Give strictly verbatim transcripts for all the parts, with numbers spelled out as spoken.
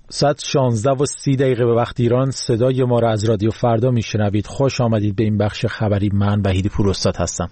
ساعت شانزده و سی دقیقه به وقت ایران. صدای ما را از رادیو فردا میشنوید. خوش آمدید به این بخش خبری. من وحید پوراستاد هستم.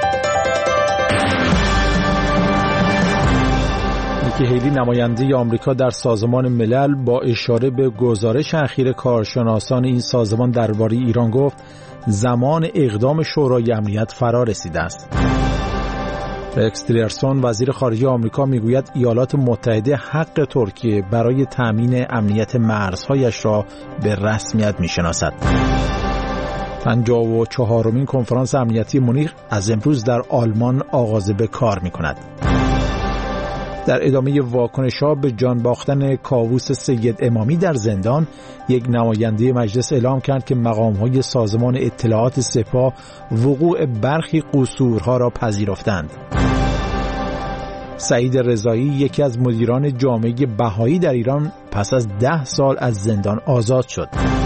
نیکی هیلی نماینده آمریکا در سازمان ملل با اشاره به گزارش اخیر کارشناسان این سازمان درباره ایران گفت زمان اقدام شورای امنیت فرا رسیده است. رکس تیلرسون وزیر خارجه آمریکا میگوید ایالات متحده حق ترکیه برای تامین امنیت مرزهایش را به رسمیت میشناسد. پنجاه و چهارمین کنفرانس امنیتی مونیخ از امروز در آلمان آغاز به کار میکند. در ادامه واکنش‌ها به جان باختن کاووس سید امامی در زندان، یک نماینده مجلس اعلام کرد که مقام‌های سازمان اطلاعات سپاه وقوع برخی قصورها را پذیرفتند. سعید رضایی یکی از مدیران جامعه بهایی در ایران پس از ده سال از زندان آزاد شد.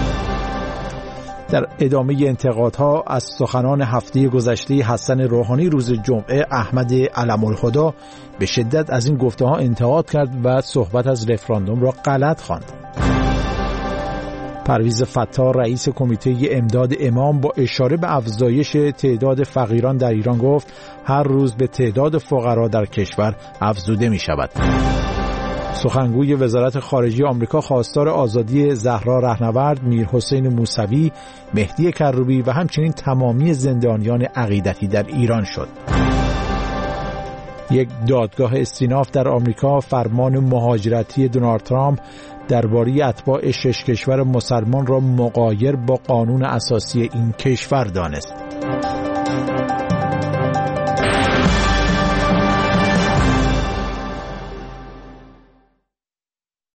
در ادامه انتقادها از سخنان هفته گذشته حسن روحانی روز جمعه، احمد علم‌الهدی به شدت از این گفته‌ها انتقاد کرد و صحبت از رفراندوم را غلط خواند. پرویز فتاح رئیس کمیته امداد امام با اشاره به افزایش تعداد فقیران در ایران گفت هر روز به تعداد فقرا در کشور افزوده می شود. سخنگوی وزارت خارجه آمریکا خواستار آزادی زهرا رهنورد، میرحسین موسوی، مهدی کروبی و همچنین تمامی زندانیان عقیدتی در ایران شد. یک دادگاه استیناف در آمریکا فرمان مهاجرتی دونالد ترامپ درباره اتباع شش کشور مسلمان را مغایر با قانون اساسی این کشور دانست.